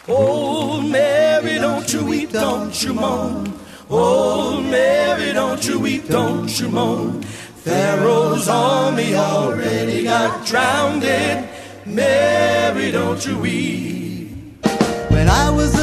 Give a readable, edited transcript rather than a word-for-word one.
Old Mary, don't you weep, don't you moan. Old Mary, don't you weep, don't you moan. Pharaoh's army already got drowned. Mary, don't you weep. When I was